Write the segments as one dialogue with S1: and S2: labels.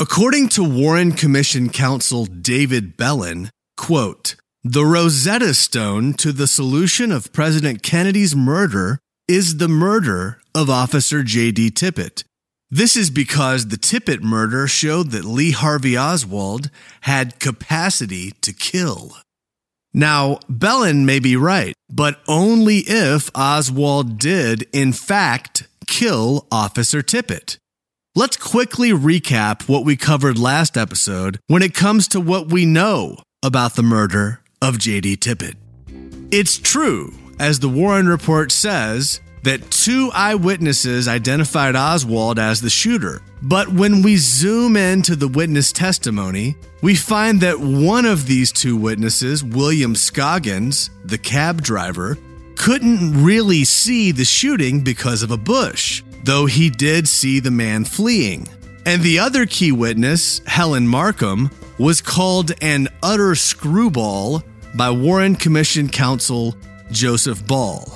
S1: According to Warren Commission counsel David Bellin, quote, "The Rosetta Stone to the solution of President Kennedy's murder is the murder of Officer J.D. Tippit. This is because the Tippit murder showed that Lee Harvey Oswald had capacity to kill." Now, Bellin may be right, but only if Oswald did, in fact, kill Officer Tippit. Let's quickly recap what we covered last episode when it comes to what we know about the murder of J.D. Tippit. It's true, as the Warren Report says, that 2 eyewitnesses identified Oswald as the shooter. But when we zoom into the witness testimony, we find that one of these 2 witnesses, William Scoggins, the cab driver, couldn't really see the shooting because of a bush, though he did see the man fleeing. And the other key witness, Helen Markham, was called an utter screwball by Warren Commission counsel Joseph Ball.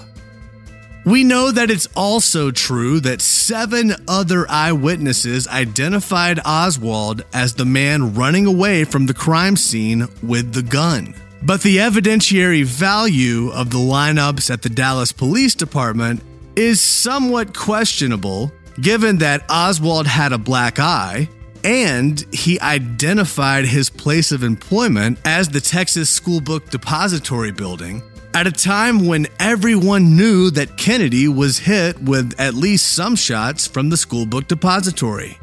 S1: We know that it's also true that 7 other eyewitnesses identified Oswald as the man running away from the crime scene with the gun. But the evidentiary value of the lineups at the Dallas Police Department is somewhat questionable, given that Oswald had a black eye, and he identified his place of employment as the Texas School Book Depository Building, at a time when everyone knew that Kennedy was hit with at least some shots from the school book depository.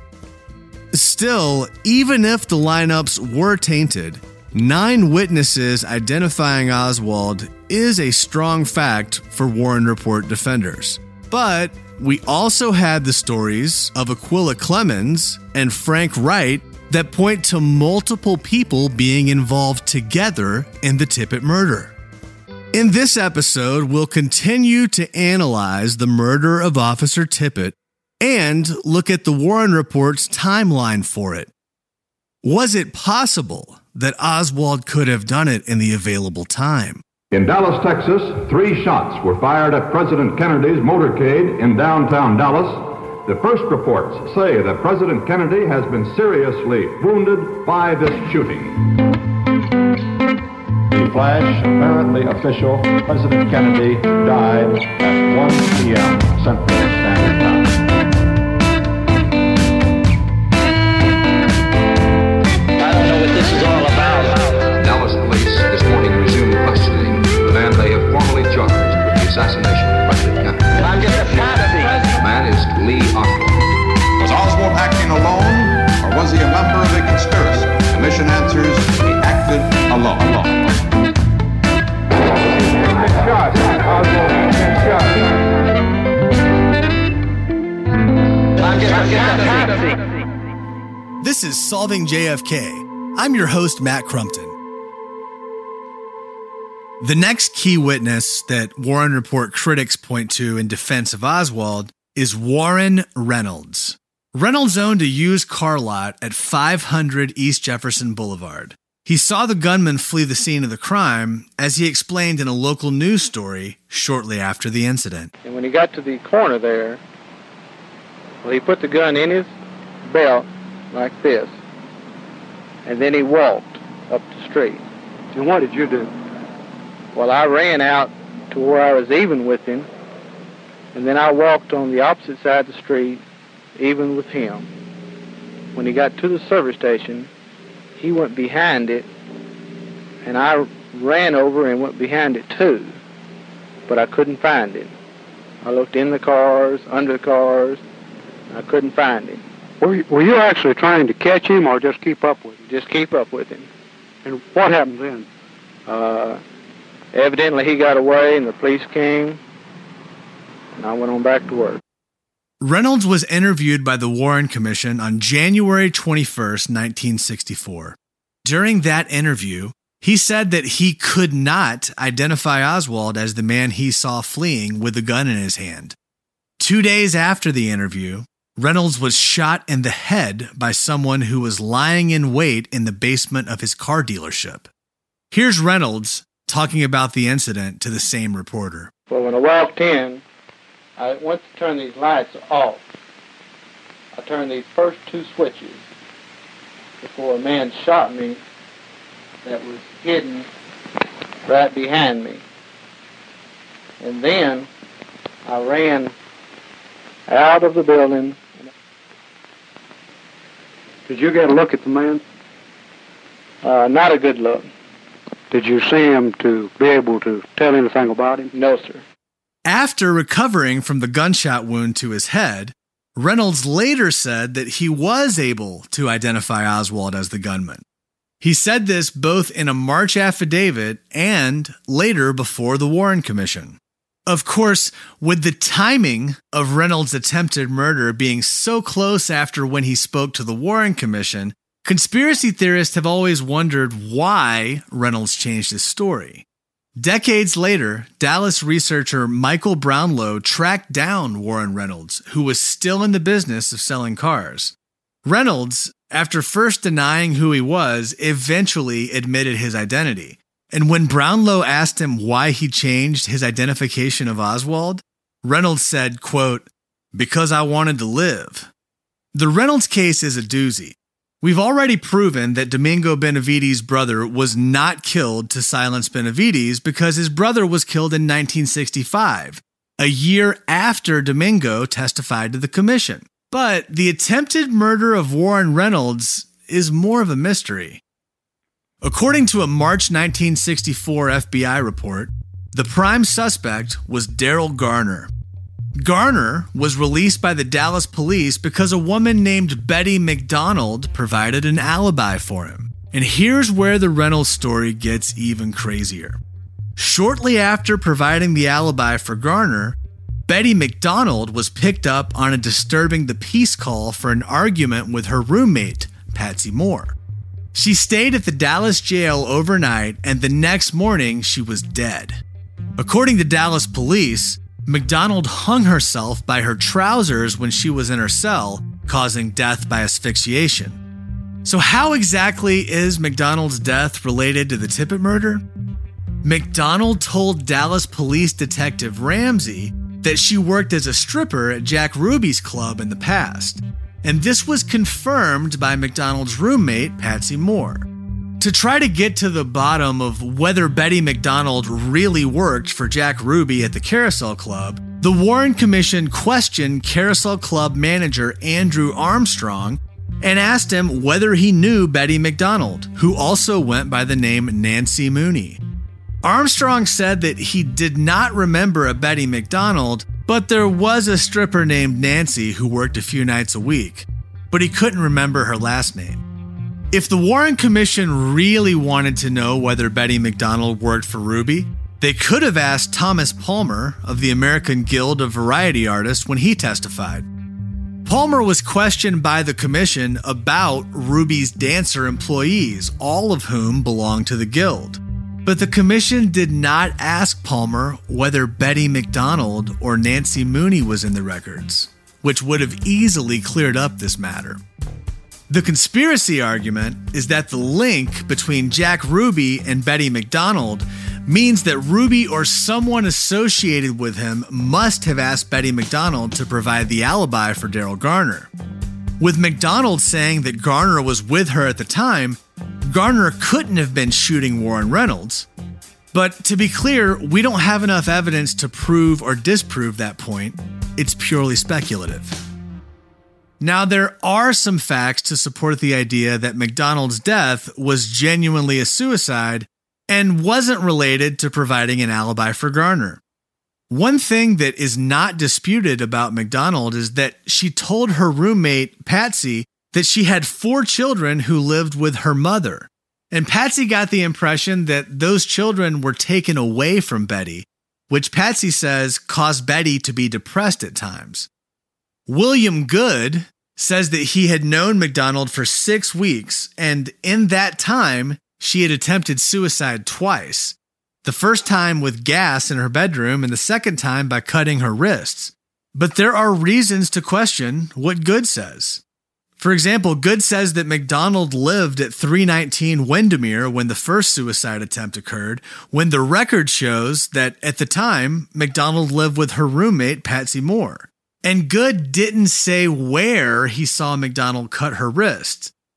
S1: Still, even if the lineups were tainted, 9 witnesses identifying Oswald is a strong fact for Warren Report defenders. But we also had the stories of Aquila Clemens and Frank Wright that point to multiple people being involved together in the Tippit murder. In this episode, we'll continue to analyze the murder of Officer Tippit and look at the Warren Report's timeline for it. Was it possible that Oswald could have done it in the available time?
S2: In Dallas, Texas, 3 shots were fired at President Kennedy's motorcade in downtown Dallas. The first reports say that President Kennedy has been seriously wounded by this shooting. The flash, apparently official, President Kennedy died at 1 p.m. Central Standard Time.
S3: I don't know what this is all about.
S4: Dallas police this morning resumed questioning the man they have formally charged with the assassination of President Kennedy.
S3: I'm just a patsy.
S4: The man is Lee Oswald.
S5: Was Oswald acting alone, or was he a member of a conspiracy? The mission answers he acted alone.
S1: This is Solving JFK. I'm your host, Matt Crumpton. The next key witness that Warren Report critics point to in defense of Oswald is Warren Reynolds. Reynolds owned a used car lot at 500 East Jefferson Boulevard. He saw the gunman flee the scene of the crime, as he explained in a local news story shortly after the incident.
S6: And when he got to the corner there, well, he put the gun in his belt like this, and then he walked up the street.
S7: And what did you do?
S6: Well, I ran out to where I was even with him, and then I walked on the opposite side of the street, even with him. When he got to the service station, he went behind it, and I ran over and went behind it too, but I couldn't find him. I looked in the cars, under the cars, and I couldn't find him.
S7: Were you actually trying to catch him or just keep up with him?
S6: Just keep up with him.
S7: And what happened then?
S6: Evidently he got away and the police came, and I went on back to work.
S1: Reynolds was interviewed by the Warren Commission on January 21st, 1964. During that interview, he said that he could not identify Oswald as the man he saw fleeing with a gun in his hand. 2 days after the interview, Reynolds was shot in the head by someone who was lying in wait in the basement of his car dealership. Here's Reynolds talking about the incident to the same reporter.
S6: Well, when I walked in, I went to turn these lights off. I turned these first 2 switches, before a man shot me that was hidden right behind me. And then I ran out of the building.
S7: Did you get a look at the man?
S6: Not a good look.
S7: Did you see him to be able to tell anything about him?
S6: No, sir.
S1: After recovering from the gunshot wound to his head, Reynolds later said that he was able to identify Oswald as the gunman. He said this both in a March affidavit and later before the Warren Commission. Of course, with the timing of Reynolds' attempted murder being so close after when he spoke to the Warren Commission, conspiracy theorists have always wondered why Reynolds changed his story. Decades later, Dallas researcher Michael Brownlow tracked down Warren Reynolds, who was still in the business of selling cars. Reynolds, after first denying who he was, eventually admitted his identity. And when Brownlow asked him why he changed his identification of Oswald, Reynolds said, quote, "Because I wanted to live." The Reynolds case is a doozy. We've already proven that Domingo Benavides' brother was not killed to silence Benavides because his brother was killed in 1965, a year after Domingo testified to the commission. But the attempted murder of Warren Reynolds is more of a mystery. According to a March 1964 FBI report, the prime suspect was Daryl Garner. Garner was released by the Dallas police because a woman named Betty McDonald provided an alibi for him. And here's where the Reynolds story gets even crazier. Shortly after providing the alibi for Garner, Betty McDonald was picked up on a disturbing the peace call for an argument with her roommate, Patsy Moore. She stayed at the Dallas jail overnight, and the next morning she was dead. According to Dallas police, McDonald hung herself by her trousers when she was in her cell, causing death by asphyxiation. So how exactly is McDonald's death related to the Tippit murder? McDonald told Dallas police detective Ramsey that she worked as a stripper at Jack Ruby's club in the past, and this was confirmed by McDonald's roommate, Patsy Moore. To try to get to the bottom of whether Betty McDonald really worked for Jack Ruby at the Carousel Club, the Warren Commission questioned Carousel Club manager Andrew Armstrong and asked him whether he knew Betty McDonald, who also went by the name Nancy Mooney. Armstrong said that he did not remember a Betty McDonald, but there was a stripper named Nancy who worked a few nights a week, but he couldn't remember her last name. If the Warren Commission really wanted to know whether Betty McDonald worked for Ruby, they could have asked Thomas Palmer of the American Guild of Variety Artists when he testified. Palmer was questioned by the commission about Ruby's dancer employees, all of whom belonged to the Guild. But the commission did not ask Palmer whether Betty McDonald or Nancy Mooney was in the records, which would have easily cleared up this matter. The conspiracy argument is that the link between Jack Ruby and Betty McDonald means that Ruby or someone associated with him must have asked Betty McDonald to provide the alibi for Daryl Garner. With McDonald saying that Garner was with her at the time, Garner couldn't have been shooting Warren Reynolds. But to be clear, we don't have enough evidence to prove or disprove that point. It's purely speculative. Now, there are some facts to support the idea that McDonald's death was genuinely a suicide and wasn't related to providing an alibi for Garner. One thing that is not disputed about McDonald is that she told her roommate, Patsy, that she had 4 children who lived with her mother. And Patsy got the impression that those children were taken away from Betty, which Patsy says caused Betty to be depressed at times. William Good says that he had known McDonald for 6 weeks, and in that time, she had attempted suicide twice. The first time with gas in her bedroom, and the second time by cutting her wrists. But there are reasons to question what Good says. For example, Good says that McDonald lived at 319 Windermere when the first suicide attempt occurred, when the record shows that at the time, McDonald lived with her roommate, Patsy Moore. And Good didn't say where he saw McDonald cut her wrist.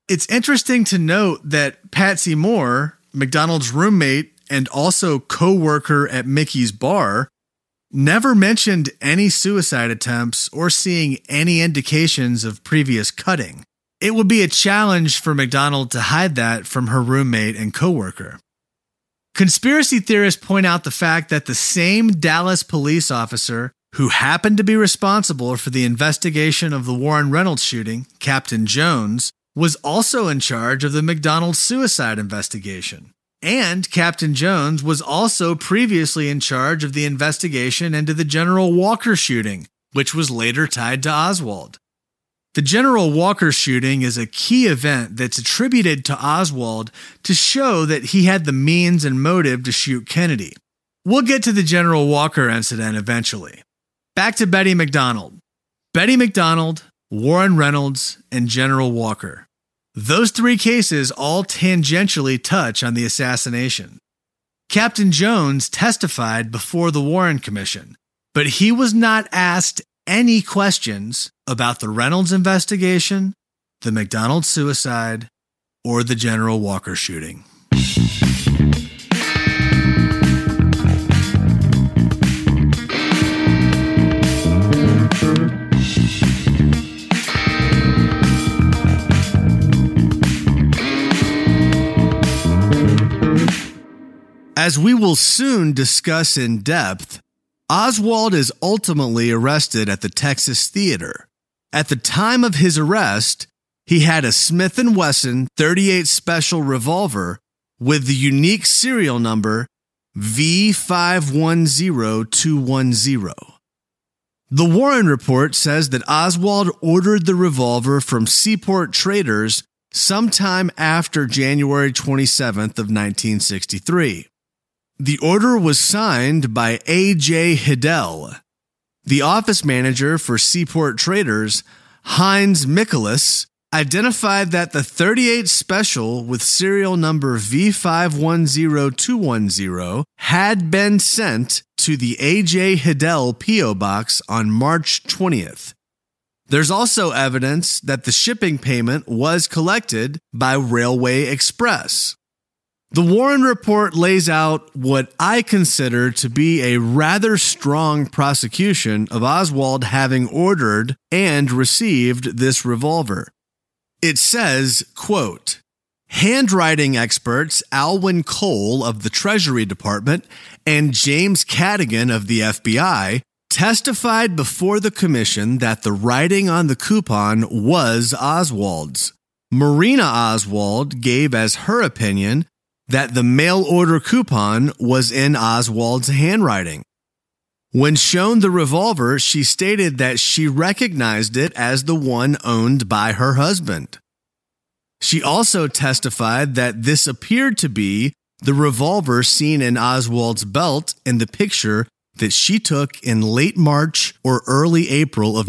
S1: It's interesting to note that Patsy Moore, McDonald's roommate and also co-worker at Mickey's bar, never mentioned any suicide attempts or seeing any indications of previous cutting. It would be a challenge for McDonald to hide that from her roommate and coworker. Conspiracy theorists point out the fact that the same Dallas police officer who happened to be responsible for the investigation of the Warren Reynolds shooting, Captain Jones, was also in charge of the McDonald suicide investigation. And Captain Jones was also previously in charge of the investigation into the General Walker shooting, which was later tied to Oswald. The General Walker shooting is a key event that's attributed to Oswald to show that he had the means and motive to shoot Kennedy. We'll get to the General Walker incident eventually. Back to Betty McDonald. Betty McDonald, Warren Reynolds, and General Walker. Those three cases all tangentially touch on the assassination. Captain Jones testified before the Warren Commission, but he was not asked any questions about the Reynolds investigation, the McDonald suicide, or the General Walker shooting. As we will soon discuss in depth, Oswald is ultimately arrested at the Texas Theater. At the time of his arrest, he had a Smith & Wesson .38 Special revolver with the unique serial number V510210. The Warren Report says that Oswald ordered the revolver from Seaport Traders sometime after January 27th of 1963. The order was signed by A.J. Hidell. The office manager for Seaport Traders, Heinz Michaelis, identified that the .38 Special with serial number V510210 had been sent to the A.J. Hidell P.O. Box on March 20th. There's also evidence that the shipping payment was collected by Railway Express. The Warren Report lays out what I consider to be a rather strong prosecution of Oswald having ordered and received this revolver. It says, quote, handwriting experts Alwyn Cole of the Treasury Department and James Cadigan of the FBI testified before the commission that the writing on the coupon was Oswald's. Marina Oswald gave as her opinion that the mail order coupon was in Oswald's handwriting. When shown the revolver, she stated that she recognized it as the one owned by her husband. She also testified that this appeared to be the revolver seen in Oswald's belt in the picture that she took in late March or early April of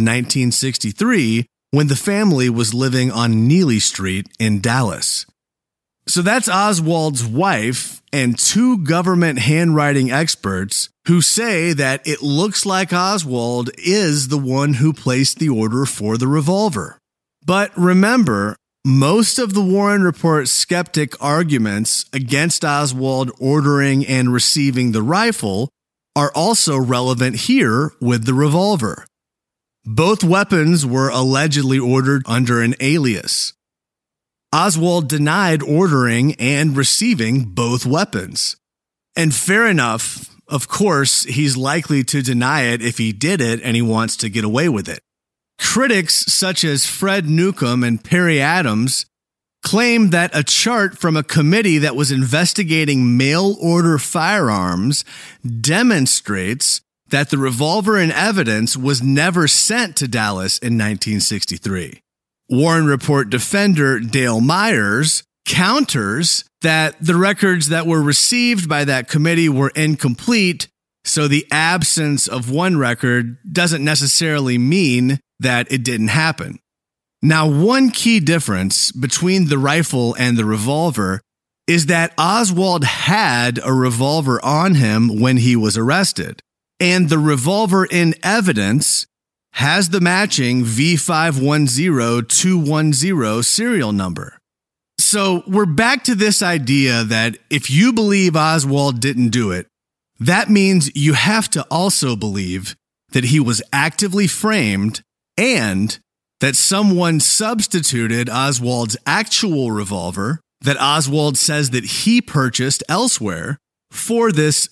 S1: 1963 when the family was living on Neely Street in Dallas. So that's Oswald's wife and two government handwriting experts who say that it looks like Oswald is the one who placed the order for the revolver. But remember, most of the Warren Report skeptic arguments against Oswald ordering and receiving the rifle are also relevant here with the revolver. Both weapons were allegedly ordered under an alias. Oswald denied ordering and receiving both weapons. And fair enough, of course, he's likely to deny it if he did it and he wants to get away with it. Critics such as Fred Newcomb and Perry Adams claim that a chart from a committee that was investigating mail order firearms demonstrates that the revolver in evidence was never sent to Dallas in 1963. Warren Report defender Dale Myers counters that the records that were received by that committee were incomplete, so the absence of one record doesn't necessarily mean that it didn't happen. Now, one key difference between the rifle and the revolver is that Oswald had a revolver on him when he was arrested, and the revolver in evidence has the matching V510210 serial number. So we're back to this idea that if you believe Oswald didn't do it, that means you have to also believe that he was actively framed and that someone substituted Oswald's actual revolver that Oswald says that he purchased elsewhere for this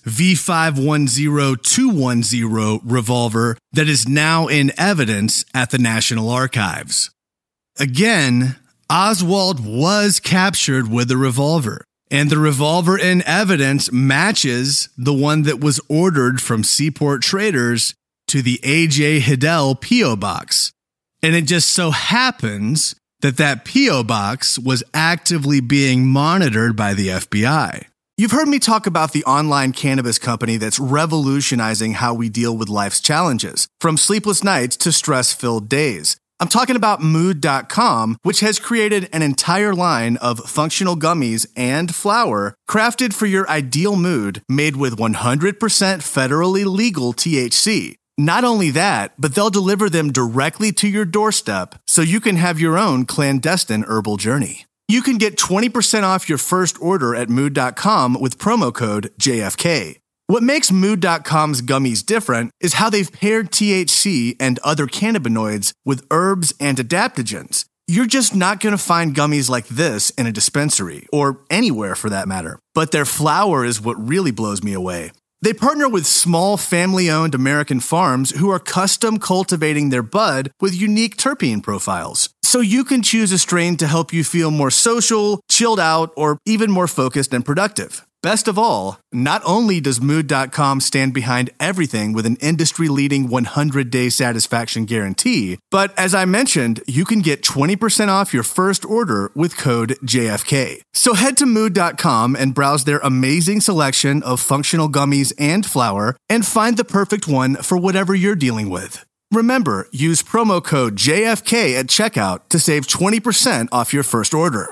S1: V510210 revolver that is now in evidence at the National Archives. Again, Oswald was captured with a revolver, and the revolver in evidence matches the one that was ordered from Seaport Traders to the A.J. Hidell P.O. Box. And it just so happens that that P.O. Box was actively being monitored by the FBI. You've heard me talk about the online cannabis company that's revolutionizing how we deal with life's challenges, from sleepless nights to stress-filled days. I'm talking about Mood.com, which has created an entire line of functional gummies and flour crafted for your ideal mood, made with 100% federally legal THC. Not only that, but they'll deliver them directly to your doorstep so you can have your own clandestine herbal journey. You can get 20% off your first order at Mood.com with promo code JFK. What makes Mood.com's gummies different is how they've paired THC and other cannabinoids with herbs and adaptogens. You're just not going to find gummies like this in a dispensary, or anywhere for that matter. But their flower is what really blows me away. They partner with small family-owned American farms who are custom cultivating their bud with unique terpene profiles. So you can choose a strain to help you feel more social, chilled out, or even more focused and productive. Best of all, not only does Mood.com stand behind everything with an industry-leading 100-day satisfaction guarantee, but as I mentioned, you can get 20% off your first order with code JFK. So head to Mood.com and browse their amazing selection of functional gummies and flour and find the perfect one for whatever you're dealing with. Remember, use promo code JFK at checkout to save 20% off your first order.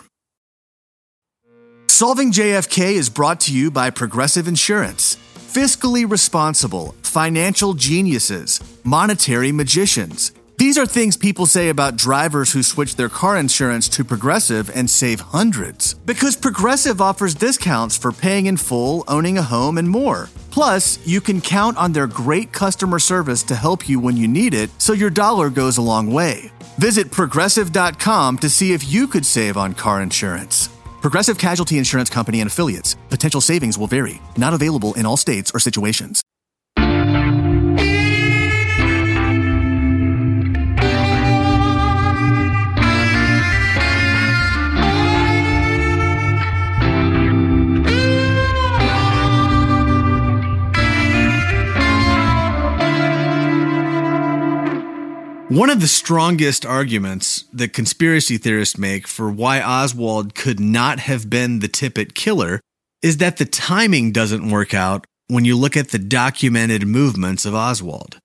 S1: Solving JFK is brought to you by Progressive Insurance. Fiscally responsible, financial geniuses, monetary magicians. These are things people say about drivers who switch their car insurance to Progressive and save hundreds. Because Progressive offers discounts for paying in full, owning a home, and more. Plus, you can count on their great customer service to help you when you need it, so your dollar goes a long way. Visit Progressive.com to see if you could save on car insurance. Progressive Casualty Insurance Company and Affiliates. Potential savings will vary. Not available in all states or situations. One of the strongest arguments that conspiracy theorists make for why Oswald could not have been the Tippit killer is that the timing doesn't work out when you look at the documented movements of Oswald.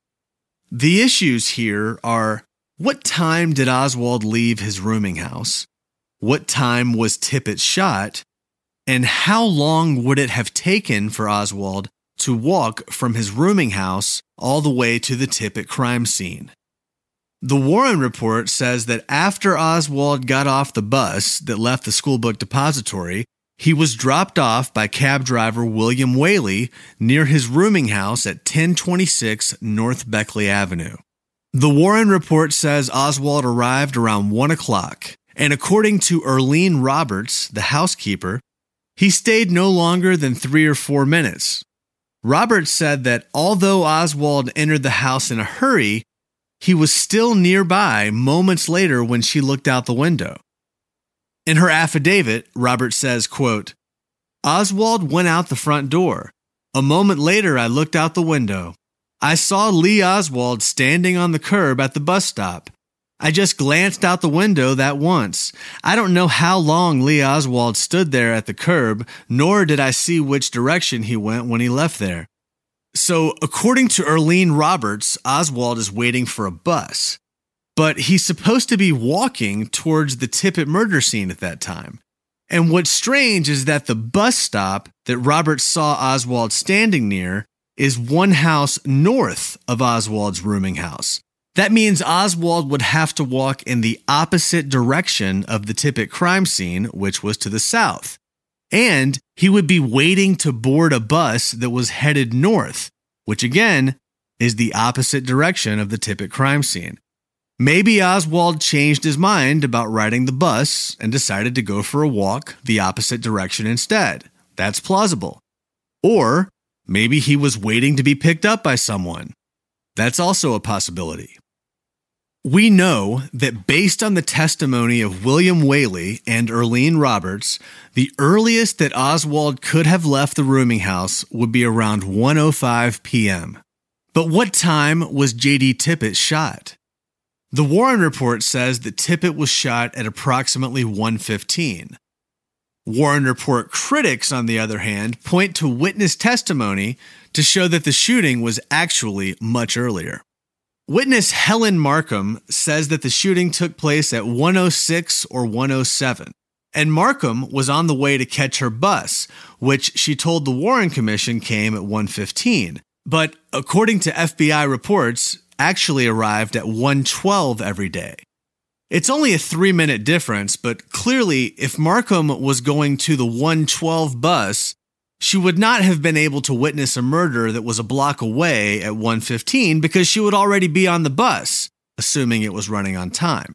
S1: The issues here are: what time did Oswald leave his rooming house? What time was Tippit shot? And how long would it have taken for Oswald to walk from his rooming house all the way to the Tippit crime scene? The Warren Report says that after Oswald got off the bus that left the schoolbook depository, he was dropped off by cab driver William Whaley near his rooming house at 1026 North Beckley Avenue. The Warren Report says Oswald arrived around 1 o'clock, and according to Earlene Roberts, the housekeeper, he stayed no longer than 3 or 4 minutes. Roberts said that although Oswald entered the house in a hurry, he was still nearby moments later when she looked out the window. In her affidavit, Roberts says, quote, "Oswald went out the front door. A moment later, I looked out the window. I saw Lee Oswald standing on the curb at the bus stop. I just glanced out the window that once. I don't know how long Lee Oswald stood there at the curb, nor did I see which direction he went when he left there." So, according to Earlene Roberts, Oswald is waiting for a bus, but he's supposed to be walking towards the Tippit murder scene at that time. And what's strange is that the bus stop that Roberts saw Oswald standing near is one house north of Oswald's rooming house. That means Oswald would have to walk in the opposite direction of the Tippit crime scene, which was to the south. And he would be waiting to board a bus that was headed north, which again is the opposite direction of the Tippit crime scene. Maybe Oswald changed his mind about riding the bus and decided to go for a walk the opposite direction instead. That's plausible. Or maybe he was waiting to be picked up by someone. That's also a possibility. We know that based on the testimony of William Whaley and Earlene Roberts, the earliest that Oswald could have left the rooming house would be around 1:05 p.m. But what time was J.D. Tippit shot? The Warren Report says that Tippit was shot at approximately 1:15. Warren Report critics, on the other hand, point to witness testimony to show that the shooting was actually much earlier. Witness Helen Markham says that the shooting took place at 1:06 or 1:07, and Markham was on the way to catch her bus, which she told the Warren Commission came at 1:15, but according to FBI reports, actually arrived at 1:12 every day. It's only a 3-minute difference, but clearly, if Markham was going to the 1:12 bus, she would not have been able to witness a murder that was a block away at 1:15 because she would already be on the bus, assuming it was running on time.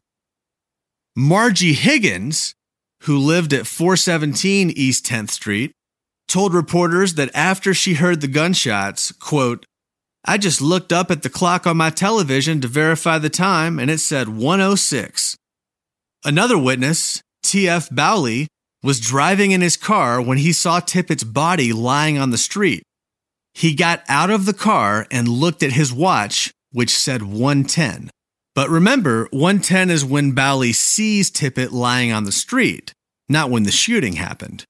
S1: Margie Higgins, who lived at 417 East 10th Street, told reporters that after she heard the gunshots, quote, "I just looked up at the clock on my television to verify the time, and it said 1:06. Another witness, T.F. Bowley, was driving in his car when he saw Tippit's body lying on the street. He got out of the car and looked at his watch, which said 1:10. But remember, 1:10 is when Bowley sees Tippit lying on the street, not when the shooting happened.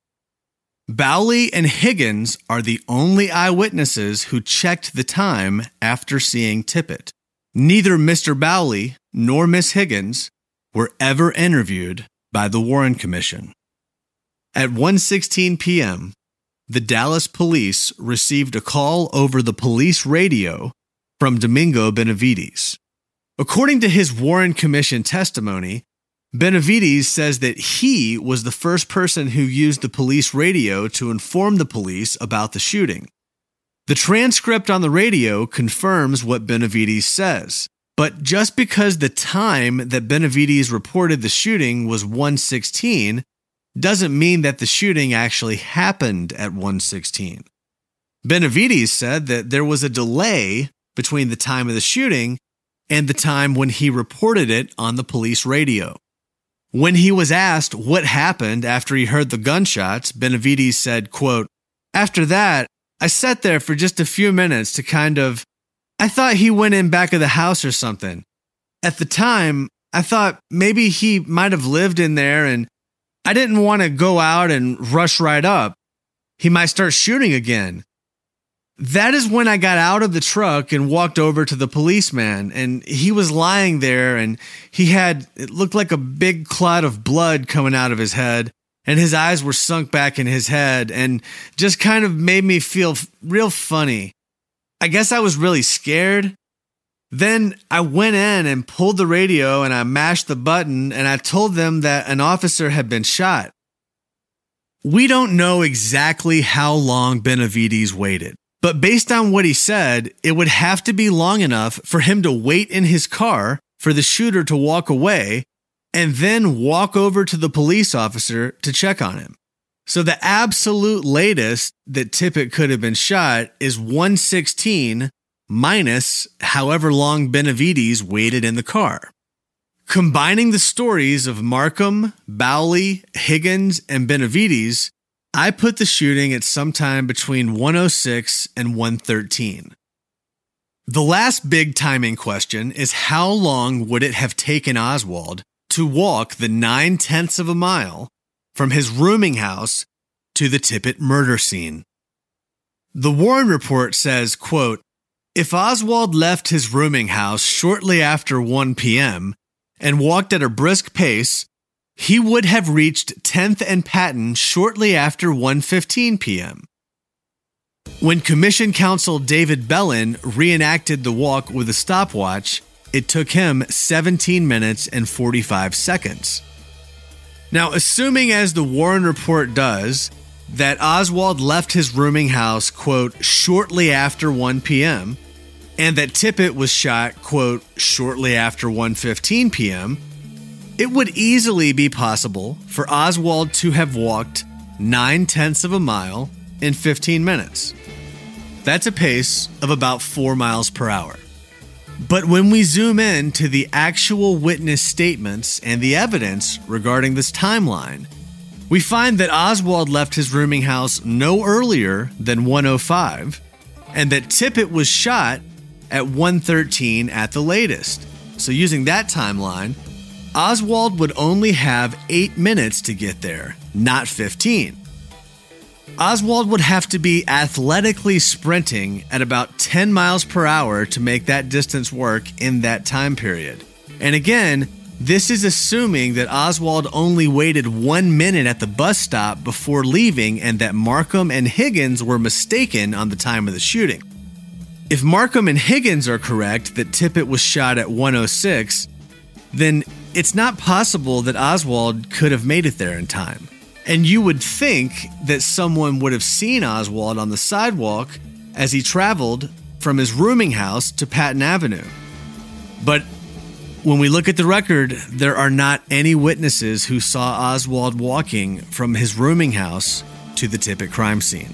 S1: Bowley and Higgins are the only eyewitnesses who checked the time after seeing Tippit. Neither Mr. Bowley nor Miss Higgins were ever interviewed by the Warren Commission. At 1:16 p.m., the Dallas police received a call over the police radio from Domingo Benavides. According to his Warren Commission testimony, Benavides says that he was the first person who used the police radio to inform the police about the shooting. The transcript on the radio confirms what Benavides says, but just because the time that Benavides reported the shooting was 1:16 doesn't mean that the shooting actually happened at 1:16. Benavides said that there was a delay between the time of the shooting and the time when he reported it on the police radio. When he was asked what happened after he heard the gunshots, Benavides said, quote, "After that, I sat there for just a few minutes to I thought he went in back of the house or something. At the time, I thought maybe he might have lived in there and I didn't want to go out and rush right up. He might start shooting again. That is when I got out of the truck and walked over to the policeman, and he was lying there, and it looked like a big clot of blood coming out of his head, and his eyes were sunk back in his head, and just kind of made me feel real funny. I guess I was really scared. Then I went in and pulled the radio, and I mashed the button, and I told them that an officer had been shot." We don't know exactly how long Benavides waited. But based on what he said, it would have to be long enough for him to wait in his car for the shooter to walk away and then walk over to the police officer to check on him. So the absolute latest that Tippit could have been shot is 1:16 minus however long Benavides waited in the car. Combining the stories of Markham, Bowley, Higgins, and Benavides, I put the shooting at sometime between 1:06 and 1:13. The last big timing question is how long would it have taken Oswald to walk the 9/10 of a mile from his rooming house to the Tippit murder scene? The Warren Report says, quote, "If Oswald left his rooming house shortly after 1 p.m. and walked at a brisk pace, he would have reached 10th and Patton shortly after 1:15 p.m. When Commission Counsel David Bellin reenacted the walk with a stopwatch, it took him 17 minutes and 45 seconds. Now, assuming, as the Warren report does, that Oswald left his rooming house, quote, shortly after 1 p.m., and that Tippit was shot, quote, shortly after 1:15 p.m., it would easily be possible for Oswald to have walked 9/10 of a mile in 15 minutes. That's a pace of about 4 miles per hour. But when we zoom in to the actual witness statements and the evidence regarding this timeline, we find that Oswald left his rooming house no earlier than 1:05, and that Tippit was shot at 1:13 at the latest. So using that timeline, Oswald would only have 8 minutes to get there, not 15. Oswald would have to be athletically sprinting at about 10 miles per hour to make that distance work in that time period. And again, this is assuming that Oswald only waited 1 minute at the bus stop before leaving and that Markham and Higgins were mistaken on the time of the shooting. If Markham and Higgins are correct that Tippit was shot at 1:06, then it's not possible that Oswald could have made it there in time. And you would think that someone would have seen Oswald on the sidewalk as he traveled from his rooming house to Patton Avenue. But when we look at the record, there are not any witnesses who saw Oswald walking from his rooming house to the Tippit crime scene.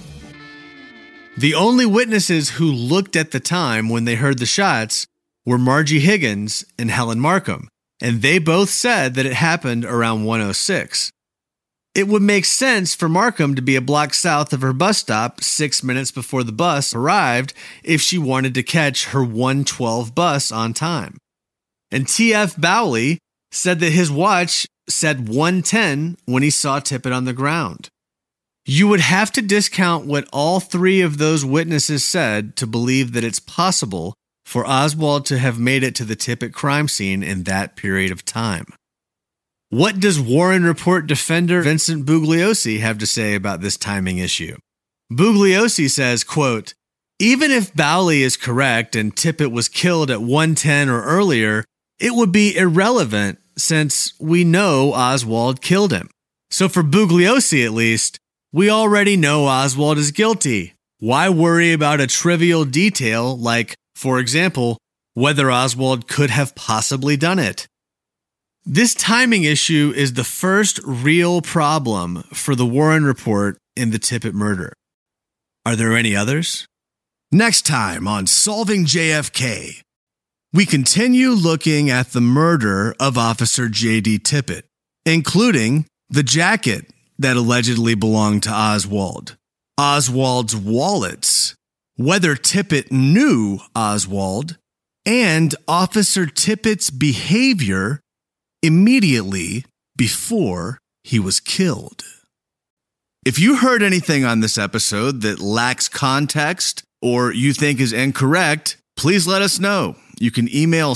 S1: The only witnesses who looked at the time when they heard the shots were Margie Higgins and Helen Markham, and they both said that it happened around 1:06. It would make sense for Markham to be a block south of her bus stop 6 minutes before the bus arrived if she wanted to catch her 1:12 bus on time. And T.F. Bowley said that his watch said 1:10 when he saw Tippit on the ground. You would have to discount what all three of those witnesses said to believe that it's possible for Oswald to have made it to the Tippit crime scene in that period of time. What does Warren Report defender Vincent Bugliosi have to say about this timing issue? Bugliosi says, quote, even if Bowley is correct and Tippit was killed at 1:10 or earlier, it would be irrelevant since we know Oswald killed him. So for Bugliosi at least, we already know Oswald is guilty. Why worry about a trivial detail like, for example, whether Oswald could have possibly done it? This timing issue is the first real problem for the Warren Report in the Tippit murder. Are there any others? Next time on Solving JFK, we continue looking at the murder of Officer J.D. Tippit, including the jacket that allegedly belonged to Oswald, Oswald's wallets, whether Tippit knew Oswald, and Officer Tippit's behavior immediately before he was killed. If you heard anything on this episode that lacks context or you think is incorrect, please let us know. You can email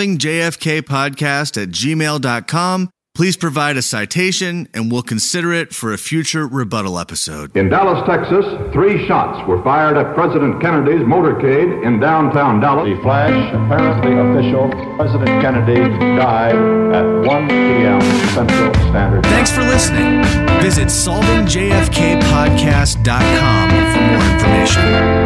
S1: solvingjfkpodcast@gmail.com. Please provide a citation and we'll consider it for a future rebuttal episode.
S2: In Dallas, Texas, 3 shots were fired at President Kennedy's motorcade in downtown Dallas.
S8: The flash, apparently official, President Kennedy died at 1 p.m. Central Standard Time.
S1: Thanks for listening. Visit solvingjfkpodcast.com for more information.